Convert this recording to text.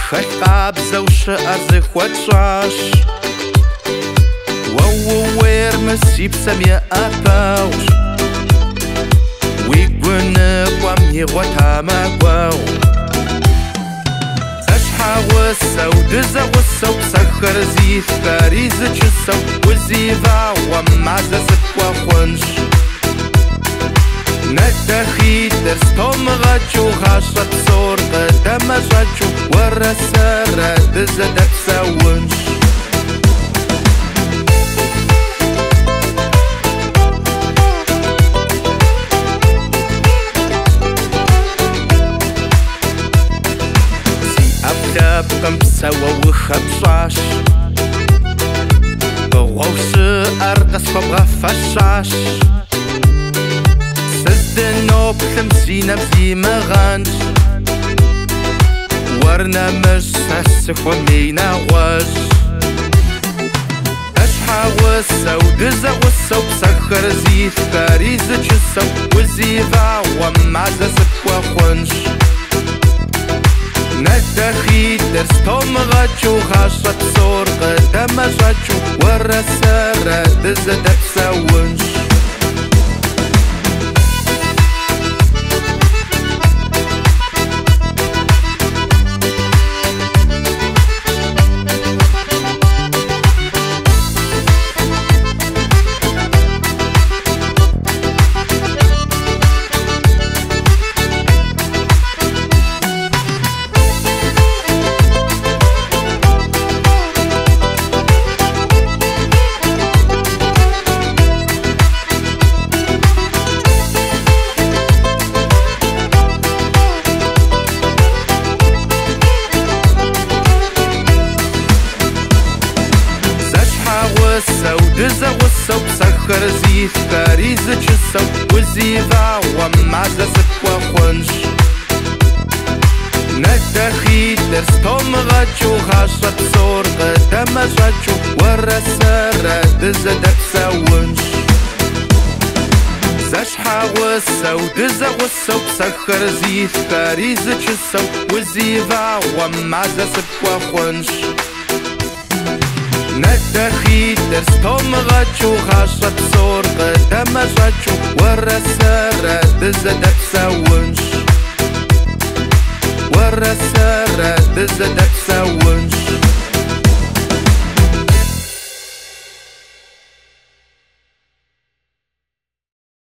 خلقابزة وشقر زخواتشاش وووير مسيب سمية أباوش ويقونب وامي غوتاما قواو أشحا وسا ودزا وسا وسخر زيث كاريزة جسا وزيفا ومعزة سكوا خونش ندخي درستهم غاتشو غاشت صور قدام غاتشو ورا سارة دزا دكسا ونش كم سوا وخبشاش بغوش أرقص فبغا فشاش سزدنو بخمسين بزي مغانش ورنا مش نسخ ومينا غواش أشحا وسا ودزا وسا وبسخر زيث كاريزة جسا وزيفا ومعزة سكوا خونش ندخي درستهم غاتشو غاشت صور قدام غاتشو ورا سارة دزا دكسا ونش ودزا وسا وبسخر زيث كاريزة جسا وزيفا ومعزة سكوا خونش ندخي درستهم غاتشو غاشت صور قدام غاتشو ورا سارة دزا دكسا ونش زشحا وسا ودزا وسا وبسخر زيث كاريزة جسا وزيفا ومعزة سكوا خونش ندخي درستهم غاتشو غاشت صور قدام غاتشو ورا سارة دزا دكسا ونش ورا سارة دزا دكسا ونش